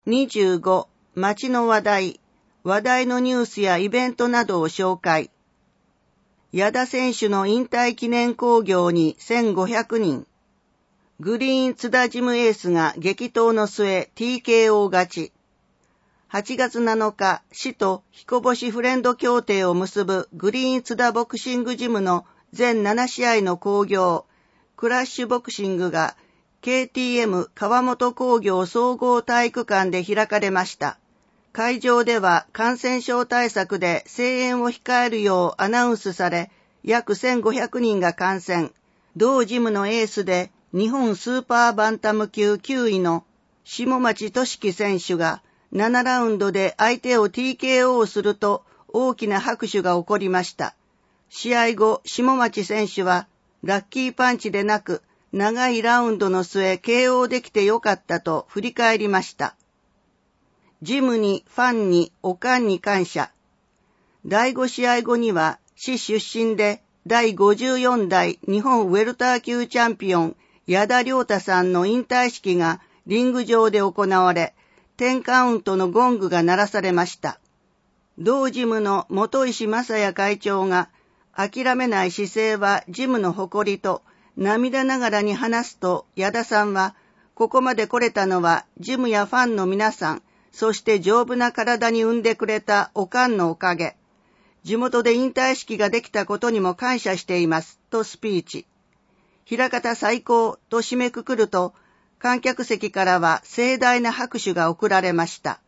25、街の話題のニュースやイベントなどを紹介。矢田選手の引退記念興行に1500人。グリーン津田ジムエースが激闘の末 TKO 勝ち。8月7日、市と彦星フレンド協定を結ぶグリーン津田ボクシングジムの全7試合の興行、クラッシュボクシングが KTM 川本工業総合体育館で開かれました。会場では感染症対策で声援を控えるようアナウンスされ、約1500人が観戦。同ジムのエースで日本スーパーバンタム級9位の下町俊樹選手が7ラウンドで相手を TKO すると大きな拍手が起こりました。試合後、下町選手はラッキーパンチでなく長いラウンドの末 KO できてよかったと振り返りました。ジムに、ファンに、おかんに感謝。第5試合後には、市出身で第54代日本ウェルター級チャンピオン、矢田良太さんの引退式がリング上で行われ、10カウントのゴングが鳴らされました。同ジムの本石正也会長が、諦めない姿勢はジムの誇りと、涙ながらに話すと、矢田さんは、ここまで来れたのは、ジムやファンの皆さん、そして丈夫な体に産んでくれたおかんのおかげ。地元で引退式ができたことにも感謝しています、とスピーチ。枚方最高と締めくくると、観客席からは盛大な拍手が送られました。